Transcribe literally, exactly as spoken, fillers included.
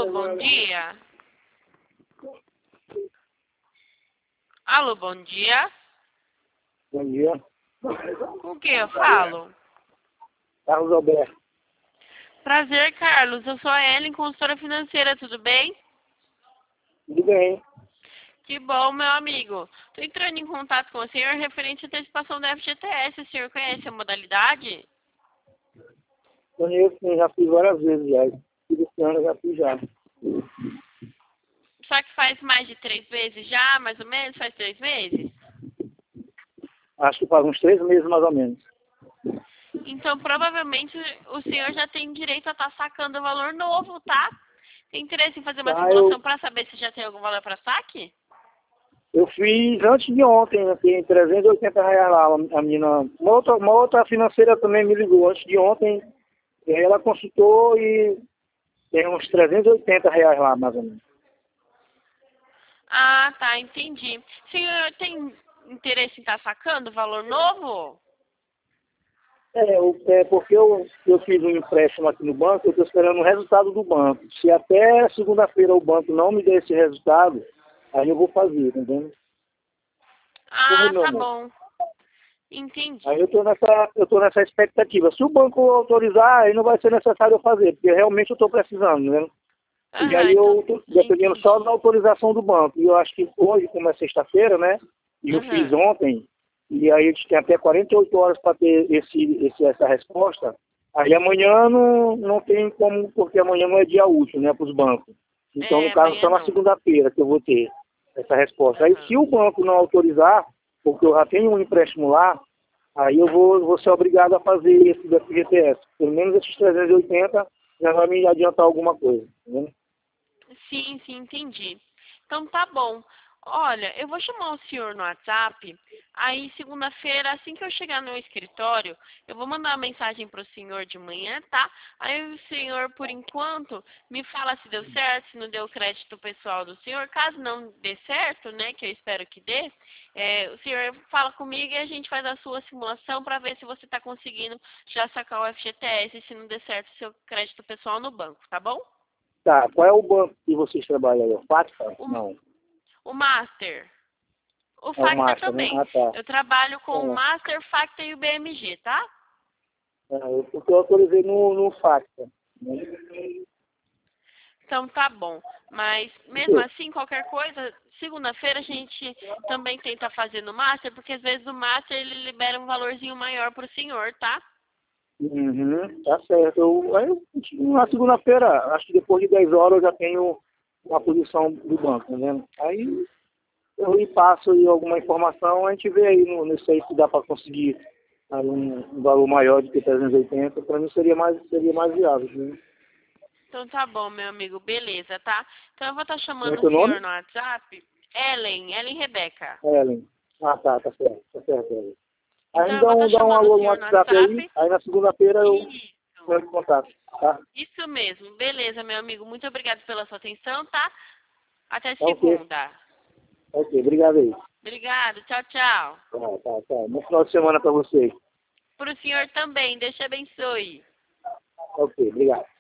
Alô, bom dia. Alô, bom dia. Bom dia. Com quem eu falo? Carlos Alberto. Prazer, Carlos. Eu sou a Ellen, consultora financeira, tudo bem? Tudo bem. Que bom, meu amigo. Estou entrando em contato com o senhor referente à antecipação da F G T S. O senhor conhece a modalidade? Conheço, sim, já fiz várias vezes já. Esse ano eu já fiz já. Só que faz mais de três meses já, mais ou menos? Faz três meses? Acho que faz uns três meses mais ou menos. Então, provavelmente, o senhor já tem direito a estar sacando o valor novo, tá? Tem interesse em fazer uma Ah, simulação eu, para saber se já tem algum valor para saque? eu fiz antes de ontem, né? Tem trezentos e oitenta reais lá. A menina, uma outra, uma outra financeira também me ligou antes de ontem. E aí ela consultou e tem uns trezentos e oitenta reais lá, mais ou menos. Ah, tá, entendi. O senhor tem interesse em estar sacando o valor novo? É, eu, é porque eu, eu fiz um empréstimo aqui no banco, eu estou esperando o resultado do banco. Se até segunda-feira o banco não me der esse resultado, aí eu vou fazer, tá entendendo? Como, Ah, meu tá amor? bom. Entendi. Aí eu estou nessa, eu tô nessa expectativa. Se o banco autorizar, aí não vai ser necessário eu fazer, porque realmente eu estou precisando, né? E Aham, aí então, eu estou dependendo só da entendi. autorização do banco. E eu acho que hoje, como é sexta-feira, né? E eu fiz Aham. ontem, e aí a gente tem até quarenta e oito horas para ter esse, esse, essa resposta. Aí amanhã não, não tem como, porque amanhã não é dia útil, né, para os bancos. Então, no É, caso, amanhã só na não. segunda-feira que eu vou ter essa resposta. Aí, se Aham. o banco não autorizar, porque eu já tenho um empréstimo lá, aí eu vou, vou ser obrigado a fazer esse da F G T S. Pelo menos esses trezentos e oitenta já vai me adiantar alguma coisa, né? Sim, sim, entendi. Então tá bom. Olha, eu vou chamar o senhor no WhatsApp. Aí, segunda-feira, assim que eu chegar no escritório, eu vou mandar uma mensagem para o senhor de manhã, tá? Aí o senhor, por enquanto, me fala se deu certo, se não deu crédito pessoal do senhor. Caso não dê certo, né, que eu espero que dê, é, o senhor fala comigo e a gente faz a sua simulação para ver se você está conseguindo já sacar o F G T S, se não der certo o seu crédito pessoal no banco, tá bom? Tá, qual é o banco que vocês trabalham aí? O Fática? O, Não. o Master. O É o Facta Master, né? também. Ah, tá. Eu trabalho com o É, Master, Facta e o B M G, tá? é, eu, porque eu autorizei no, no Fática. Né? Então tá bom. Mas mesmo Isso. assim, qualquer coisa, segunda-feira a gente também tenta fazer no Master, porque às vezes o Master ele libera um valorzinho maior pro senhor, tá? Uhum, tá certo. Eu, aí, eu, na segunda-feira, acho que depois de dez horas eu já tenho uma posição do banco, tá vendo? Aí eu lhe passo aí alguma informação, a gente vê aí no, nisso aí se dá para conseguir aí, um, um valor maior do que trezentos e oitenta, para mim seria mais, seria mais viável. Né? Então tá bom, meu amigo, beleza, tá? Então eu vou estar Como é chamando o teu nome? senhor no WhatsApp. Ellen, Ellen Rebeca. Ellen. Ah, tá, tá certo, tá certo, Ellen. Aí Então me eu dá vou um, estar dá um chamando o alô no senhor no WhatsApp aí, WhatsApp. aí na segunda-feira eu Isso. entro em contato, tá? Isso mesmo, beleza, meu amigo. Muito obrigado pela sua atenção, tá? Até Tá ok, segunda. ok, obrigado aí. Obrigado, tchau, tchau. Tá, tá, tá. Bom final de semana para vocês. Para o senhor também, Deus te abençoe. Ok, obrigado.